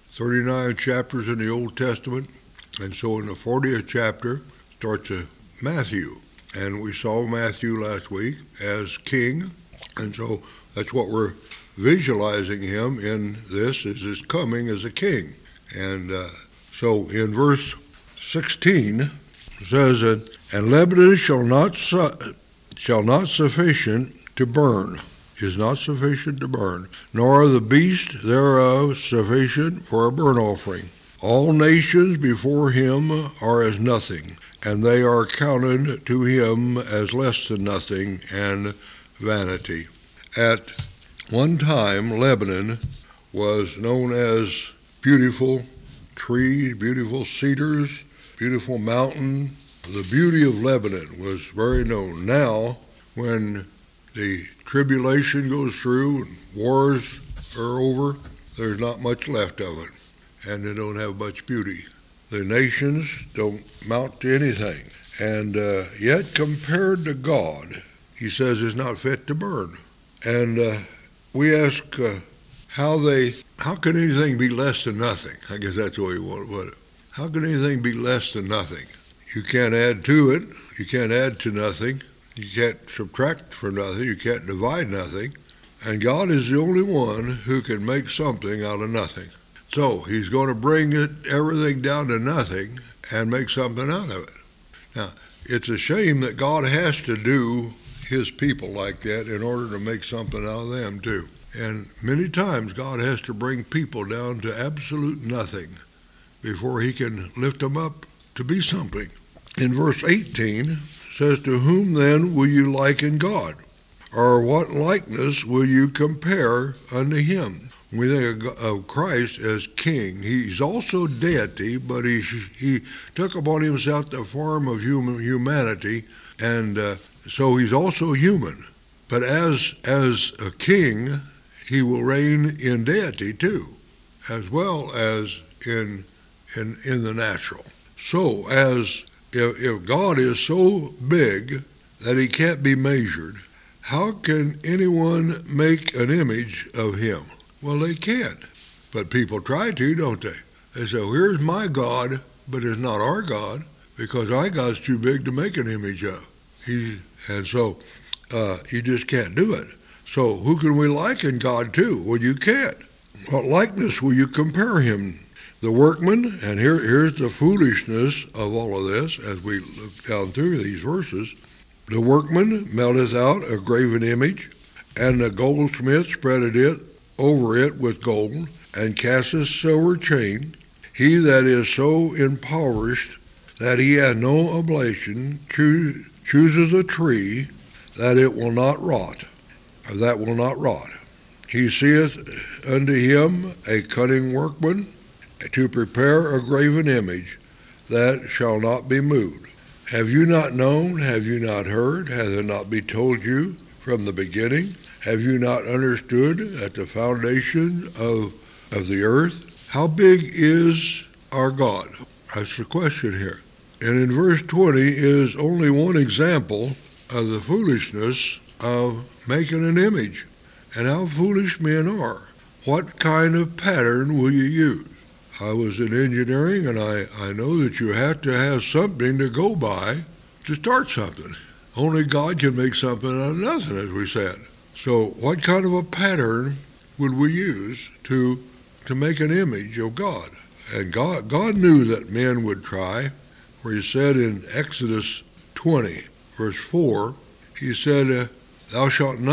39 chapters in the Old Testament, and so in the 40th chapter starts Matthew. And we saw Matthew last week as king, and so that's what we're visualizing him in this, is his coming as a king. And so in verse 16 it says, and Lebanon shall not sufficient to burn, is not sufficient to burn, nor the beast thereof sufficient for a burnt offering. All nations before him are as nothing, and they are counted to him as less than nothing and vanity. At one time, Lebanon was known as beautiful trees, beautiful cedars, beautiful mountain. The beauty of Lebanon was very known. Now, when the tribulation goes through and wars are over, there's not much left of it, and they don't have much beauty. The nations don't mount to anything, and yet compared to God, he says it's not fit to burn. And we ask how can anything be less than nothing? I guess that's the way you want to put it. How can anything be less than nothing? You can't add to it. You can't add to nothing. You can't subtract from nothing. You can't divide nothing. And God is the only one who can make something out of nothing. So he's going to bring everything down to nothing and make something out of it. Now, it's a shame that God has to do his people like that in order to make something out of them too. And many times God has to bring people down to absolute nothing before he can lift them up to be something. In verse 18, it says, to whom then will you liken God? Or what likeness will you compare unto him? When we think of Christ as king, he's also deity, but he took upon himself the form of humanity, and so he's also human. But as a king, he will reign in deity too, as well as in the natural. So if God is so big that he can't be measured, how can anyone make an image of him? Well, they can't. But people try to, don't they? They say, well, here's my God, but it's not our God, because our God's too big to make an image of. And so you just can't do it. So who can we liken God to? Well, you can't. What likeness will you compare him? The workman, and here's the foolishness of all of this as we look down through these verses. The workman melteth out a graven image, and the goldsmith spreadeth it over it with gold, and casteth silver chain. He that is so impoverished that he hath no oblation chooses a tree that it will not rot, or that will not rot. He seeth unto him a cunning workman to prepare a graven image that shall not be moved. Have you not known? Have you not heard? Hath it not been told you from the beginning? Have you not understood at the foundation of the earth? How big is our God? That's the question here. And in verse 20 is only one example of the foolishness of making an image and how foolish men are. What kind of pattern will you use? I was in engineering, and I know that you have to have something to go by to start something. Only God can make something out of nothing, as we said. So what kind of a pattern would we use to make an image of God? And God knew that men would try, where he said in Exodus 20, verse 4, he said, thou shalt in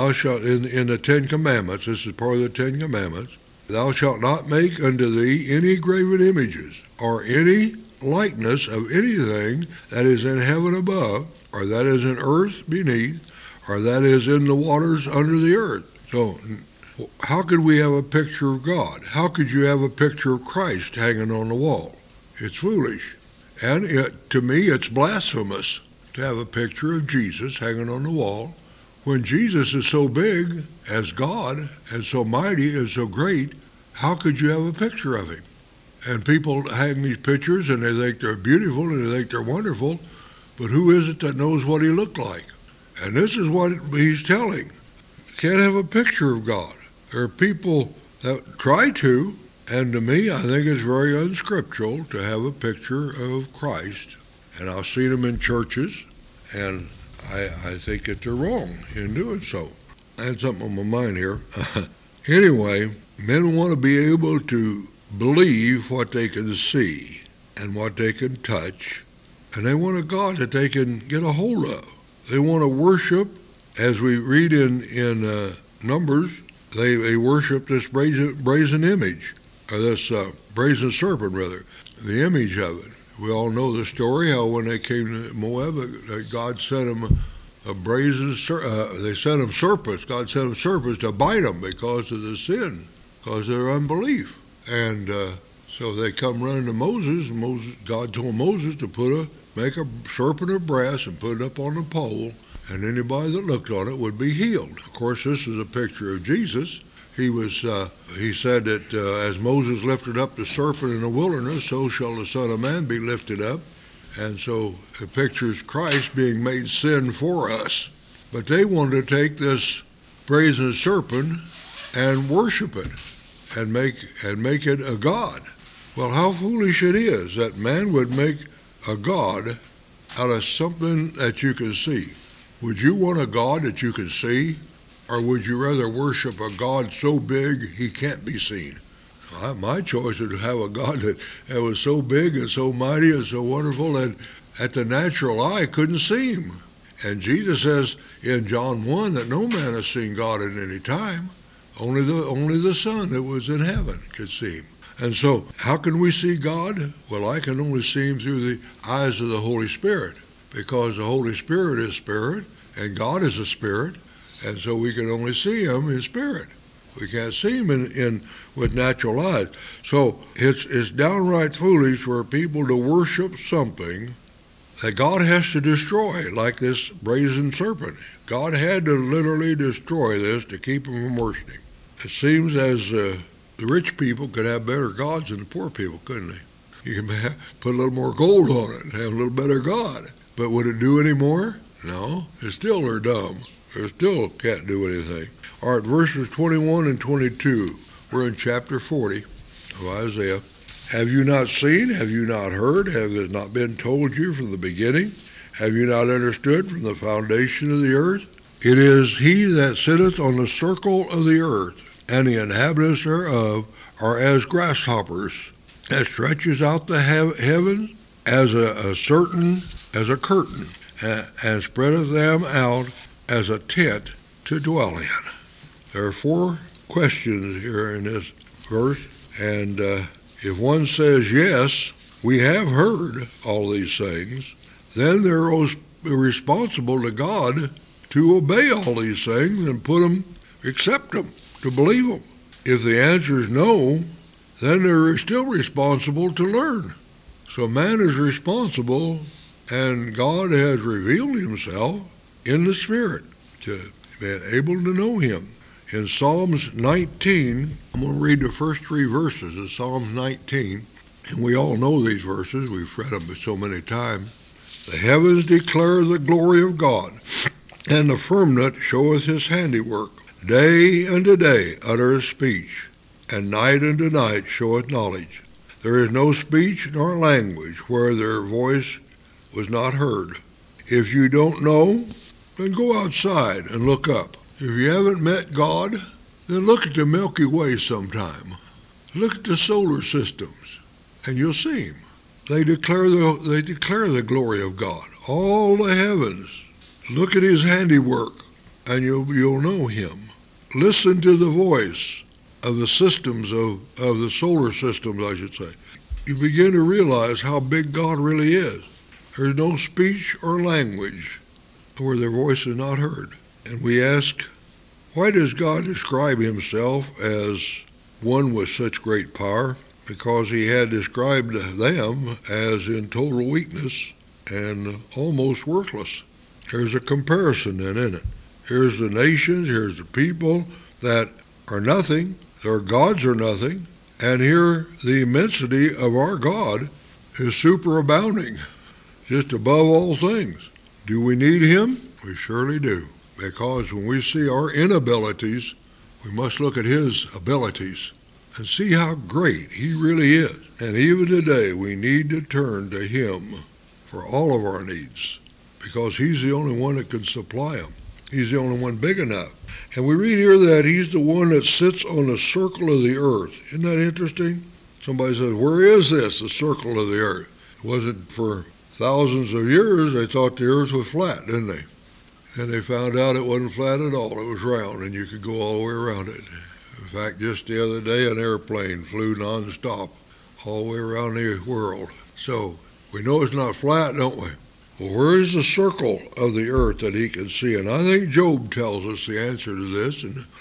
the Ten Commandments, this is part of the Ten Commandments, thou shalt not make unto thee any graven images, or any likeness of anything that is in heaven above, or that is in earth beneath, or that is in the waters under the earth. So how could we have a picture of God? How could you have a picture of Christ hanging on the wall? It's foolish. And to me, it's blasphemous to have a picture of Jesus hanging on the wall when Jesus is so big as God and so mighty and so great. How could you have a picture of him? And people hang these pictures and they think they're beautiful and they think they're wonderful, but who is it that knows what he looked like? And this is what he's telling. You can't have a picture of God. There are people that try to, And to me, I think it's very unscriptural to have a picture of Christ. And I've seen them in churches, and I think that they're wrong in doing so. I had something on my mind here. Anyway, men want to be able to believe what they can see and what they can touch, and they want a God that they can get a hold of. They want to worship, as we read in Numbers, they worship this brazen image, or this brazen serpent, rather, the image of it. We all know the story, how when they came to Moab, God sent them they sent them serpents. God sent them serpents to bite them because of the sin, because of their unbelief. And so they come running to Moses, and God told Moses to make a serpent of brass and put it up on the pole, and anybody that looked on it would be healed. Of course, this is a picture of Jesus. He said that as Moses lifted up the serpent in the wilderness, so shall the Son of Man be lifted up. And so it pictures Christ being made sin for us. But they wanted to take this brazen serpent and worship it and make it a god. Well, how foolish it is that man would make a god out of something that you can see. Would you want a God that you can see? Or would you rather worship a God so big he can't be seen? My choice would have a God that was so big and so mighty and so wonderful that at the natural eye couldn't see him. And Jesus says in John 1 that no man has seen God at any time. Only the Son that was in heaven could see him. And so how can we see God? Well, I can only see him through the eyes of the Holy Spirit, because the Holy Spirit is spirit and God is a spirit. And so we can only see him in spirit. We can't see him with natural eyes. So it's downright foolish for people to worship something that God has to destroy, like this brazen serpent. God had to literally destroy this to keep them from worshiping. It seems as the rich people could have better gods than the poor people, couldn't they? You can put a little more gold on it and have a little better God. But would it do any more? No. They still are dumb. They still can't do anything. All right, verses 21 and 22. We're in chapter 40 of Isaiah. Have you not seen? Have you not heard? Have it not been told you from the beginning? Have you not understood from the foundation of the earth? It is he that sitteth on the circle of the earth, and the inhabitants thereof are as grasshoppers, that stretches out the heavens as a curtain, and spreadeth them out as a tent to dwell in. There are 4 questions here in this verse, and if one says, yes, we have heard all these things, then they're responsible to God to obey all these things and accept them, to believe them. If the answer is no, then they're still responsible to learn. So man is responsible, and God has revealed himself in the Spirit to be able to know him. In Psalms 19, I'm going to read the first 3 verses of Psalms 19, and we all know these verses. We've read them so many times. The heavens declare the glory of God, and the firmament showeth his handiwork. Day unto day uttereth speech, and night unto night showeth knowledge. There is no speech nor language where their voice was not heard. If you don't know, then go outside and look up. If you haven't met God, then look at the Milky Way sometime. Look at the solar systems, and you'll see him. They declare the glory of God. All the heavens. Look at his handiwork, and you'll know him. Listen to the voice of the systems of the solar systems, I should say. You begin to realize how big God really is. There's no speech or language where their voice is not heard. And we ask, why does God describe himself as one with such great power? Because he had described them as in total weakness and almost worthless. There's a comparison then in it. Here's the nations, here's the people that are nothing, their gods are nothing, and here the immensity of our God is superabounding, just above all things. Do we need him? We surely do, because when we see our inabilities, we must look at his abilities. and see how great he really is. And even today, we need to turn to him for all of our needs, because he's the only one that can supply them. He's the only one big enough. And we read here that he's the one that sits on the circle of the earth. Isn't that interesting? Somebody says, where is this, the circle of the earth? It wasn't for thousands of years. They thought the earth was flat, didn't they? And they found out it wasn't flat at all. It was round, and you could go all the way around it. In fact, just the other day, an airplane flew nonstop all the way around the world. So we know it's not flat, don't we? Well, where is the circle of the earth that he can see? And I think Job tells us the answer to this in the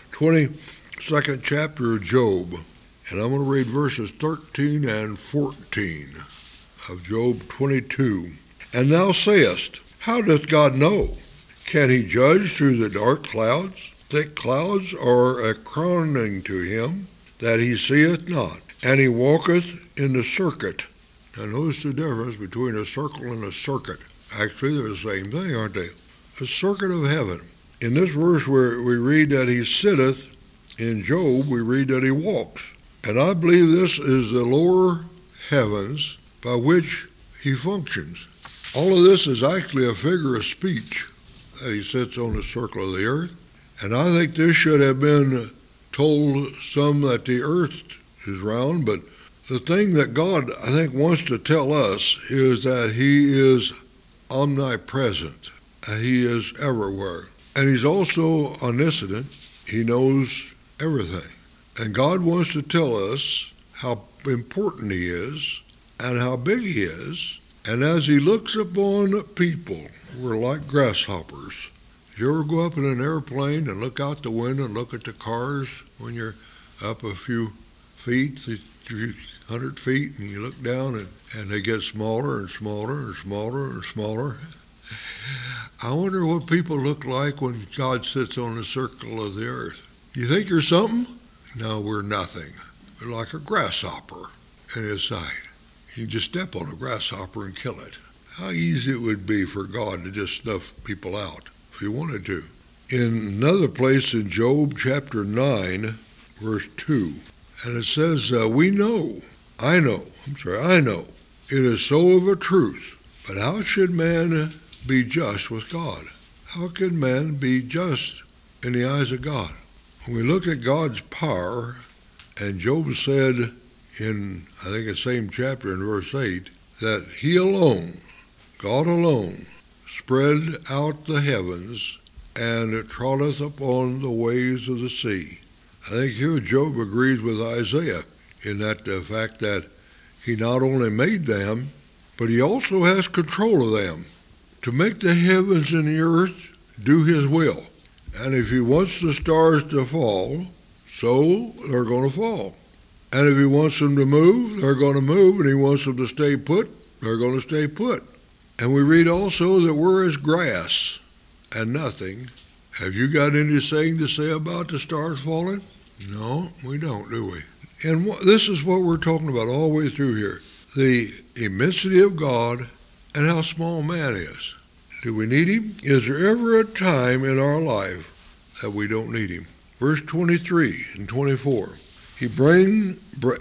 22nd chapter of Job. And I'm going to read verses 13 and 14 of Job 22. And thou sayest, how doth God know? Can he judge through the dark clouds? Thick clouds are a crowning to him, that he seeth not. And he walketh in the circuit. Now notice the difference between a circle and a circuit. Actually, they're the same thing, aren't they? A circuit of heaven. In this verse where we read that he sitteth, in Job we read that he walks. And I believe this is the lower heavens by which he functions. All of this is actually a figure of speech, that he sits on the circle of the earth. And I think this should have been told some that the earth is round, but the thing that God, I think, wants to tell us is that he is omnipresent, and he is everywhere. And he's also omniscient. He knows everything. And God wants to tell us how important he is and how big he is. And as he looks upon people, we're like grasshoppers. Did you ever go up in an airplane and look out the window and look at the cars when you're up a few feet, a few 100 feet, and you look down and they get smaller and smaller and smaller and smaller? I wonder what people look like when God sits on the circle of the earth. You think you're something? No, we're nothing. We're like a grasshopper in his sight. You can just step on a grasshopper and kill it. How easy it would be for God to just snuff people out if he wanted to. In another place in Job chapter 9, verse 2, and it says, I know, it is so of a truth, but how should man be just with God? How can man be just in the eyes of God? When we look at God's power, and Job said in, I think the same chapter in verse 8, that he alone, God alone, spread out the heavens and trotteth upon the waves of the sea. I think here Job agrees with Isaiah in that the fact that he not only made them, but he also has control of them to make the heavens and the earth do his will. And if he wants the stars to fall, so they're going to fall. And if he wants them to move, they're going to move. And he wants them to stay put, they're going to stay put. And we read also that we're as grass and nothing. Have you got anything to say about the stars falling? No, we don't, do we? And this is what we're talking about all the way through here. The immensity of God and how small man is. Do we need him? Is there ever a time in our life that we don't need him? Verse 23 and 24. He bringeth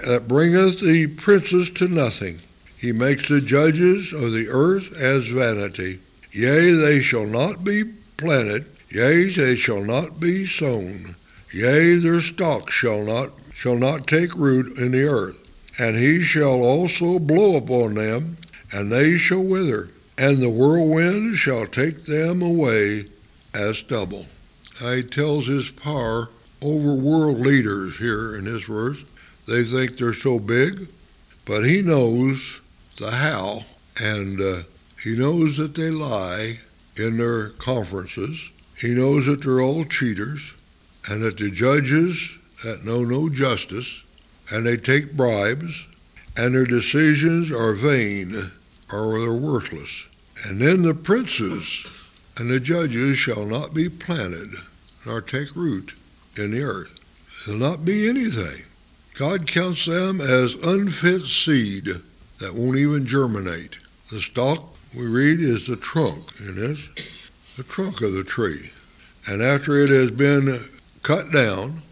the princes to nothing. He makes the judges of the earth as vanity. Yea, they shall not be planted. Yea, they shall not be sown. Yea, their stalk shall not take root in the earth. And he shall also blow upon them, and they shall wither. And the whirlwind shall take them away as stubble. He tells his power over world leaders here in this verse. They think they're so big, but he knows the how, and he knows that they lie in their conferences. He knows that they're all cheaters, and that the judges that know no justice, and they take bribes, and their decisions are vain, or they're worthless. And then the princes and the judges shall not be planted, nor take root in the earth. There'll not be anything. God counts them as unfit seed that won't even germinate. The stalk, we read, is the trunk in this, the trunk of the tree. And after it has been cut down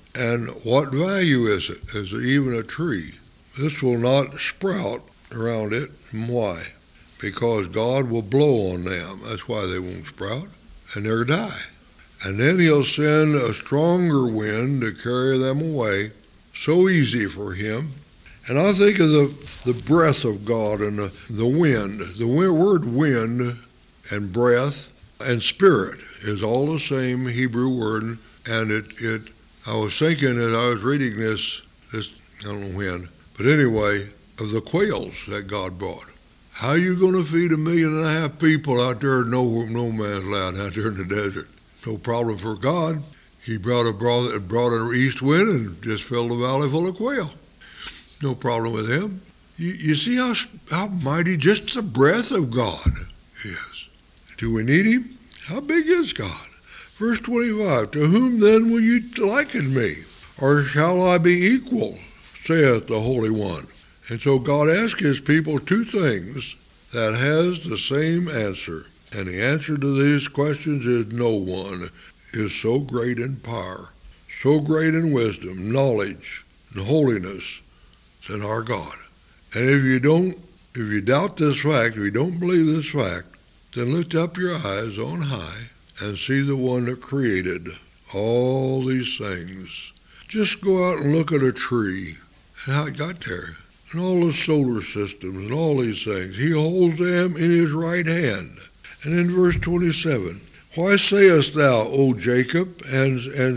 And what value is it? Is it even a tree? This will not sprout around it. And why? Because God will blow on them. That's why they won't sprout, and they'll die. And then he'll send a stronger wind to carry them away. So easy for him. And I think of the breath of God and the wind. The word wind and breath and spirit is all the same Hebrew word. And I was thinking as I was reading this, I don't know when, but anyway, of the quails that God brought. How are you going to feed 1.5 million people out there in no man's land out there in the desert? No problem for God. He brought an east wind and just filled the valley full of quail. No problem with him. You see how mighty just the breath of God is. Do we need him? How big is God? Verse 25, to whom then will you liken me? Or shall I be equal, saith the Holy One. And so God asks his people two things that has the same answer. And the answer to these questions is no one is so great in power, so great in wisdom, knowledge, and holiness than our God. And if you doubt this fact, if you don't believe this fact, then lift up your eyes on high and see the one that created all these things. Just go out and look at a tree and how it got there. And all the solar systems and all these things. He holds them in his right hand. And in verse 27, why sayest thou, O Jacob, and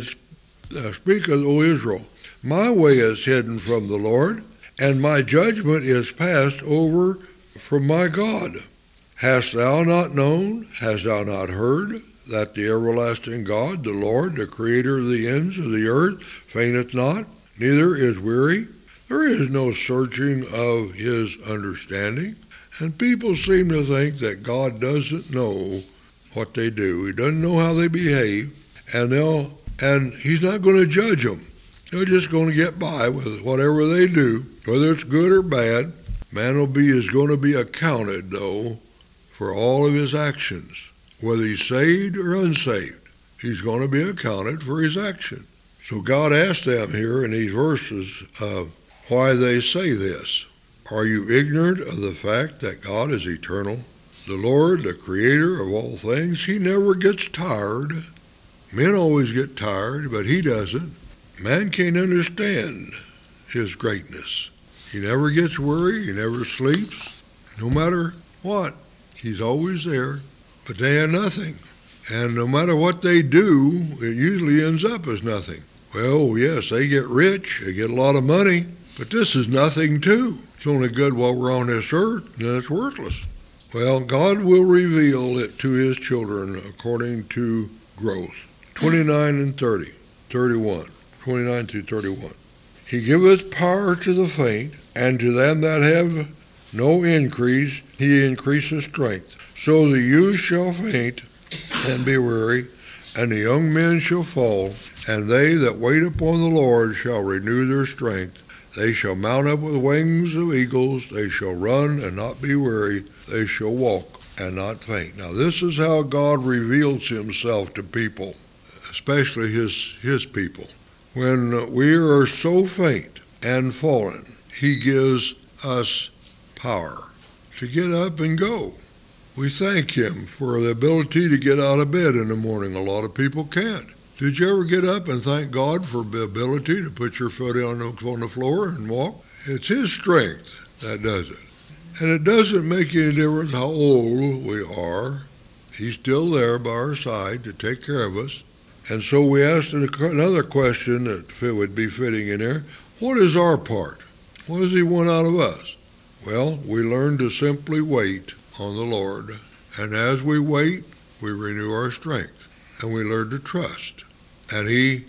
speakest, O Israel, my way is hidden from the Lord, and my judgment is passed over from my God. Hast thou not known, hast thou not heard, that the everlasting God, the Lord, the creator of the ends of the earth, fainteth not, neither is weary? There is no searching of his understanding. And people seem to think that God doesn't know what they do. He doesn't know how they behave, and he's not going to judge them. They're just going to get by with whatever they do, whether it's good or bad. Man is going to be accounted, though, for all of his actions. Whether he's saved or unsaved, he's going to be accounted for his action. So God asked them here in these verses why they say this. Are you ignorant of the fact that God is eternal? The Lord, the creator of all things, he never gets tired. Men always get tired, but he doesn't. Man can't understand his greatness. He never gets weary, he never sleeps. No matter what, he's always there, but they have nothing. And no matter what they do, it usually ends up as nothing. Well, yes, they get rich, they get a lot of money, but this is nothing too. It's only good while we're on this earth, and it's worthless. Well, God will reveal it to his children according to growth. 29 and 30, 31, 29 through 31. He giveth power to the faint, and to them that have no increase, he increaseth strength. So the youth shall faint and be weary, and the young men shall fall, and they that wait upon the Lord shall renew their strength. They shall mount up with wings of eagles. They shall run and not be weary. They shall walk and not faint. Now this is how God reveals himself to people, especially his people. When we are so faint and fallen, he gives us power to get up and go. We thank him for the ability to get out of bed in the morning. A lot of people can't. Did you ever get up and thank God for the ability to put your foot on the floor and walk? It's his strength that does it. And it doesn't make any difference how old we are. He's still there by our side to take care of us. And so we asked another question that would be fitting in there. What is our part? What does he want out of us? Well, we learn to simply wait on the Lord. And as we wait, we renew our strength. And we learn to trust. And he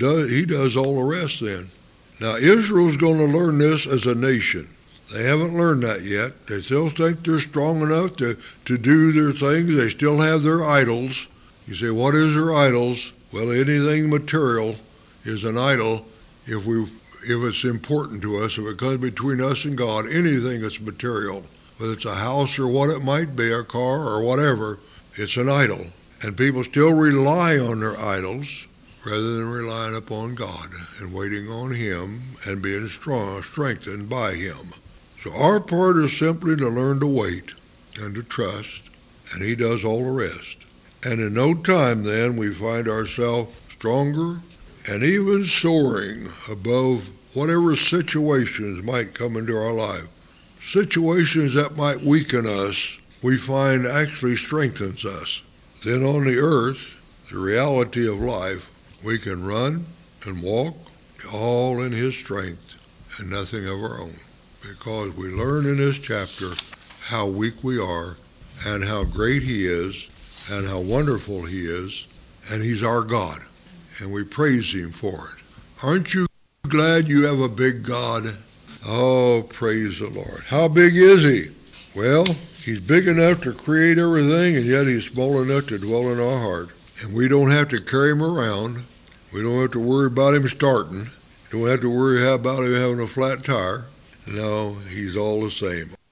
does all the rest then. Now, Israel's going to learn this as a nation. They haven't learned that yet. They still think they're strong enough to do their things. They still have their idols. You say, what is their idols? Well, anything material is an idol if it's important to us, if it comes between us and God, anything that's material, whether it's a house or what it might be, a car or whatever, it's an idol. And people still rely on their idols rather than relying upon God and waiting on Him and being strengthened by Him. So our part is simply to learn to wait and to trust, and He does all the rest. And in no time then we find ourselves stronger and even soaring above whatever situations might come into our life. Situations that might weaken us, we find actually strengthens us. Then on the earth, the reality of life, we can run and walk all in His strength and nothing of our own. Because we learn in this chapter how weak we are and how great He is and how wonderful He is, and He's our God, and we praise Him for it. Aren't you glad you have a big God? Oh, praise the Lord. How big is He? Well, He's big enough to create everything, and yet He's small enough to dwell in our heart. And we don't have to carry Him around. We don't have to worry about Him starting. Don't have to worry about Him having a flat tire. No, He's all the same.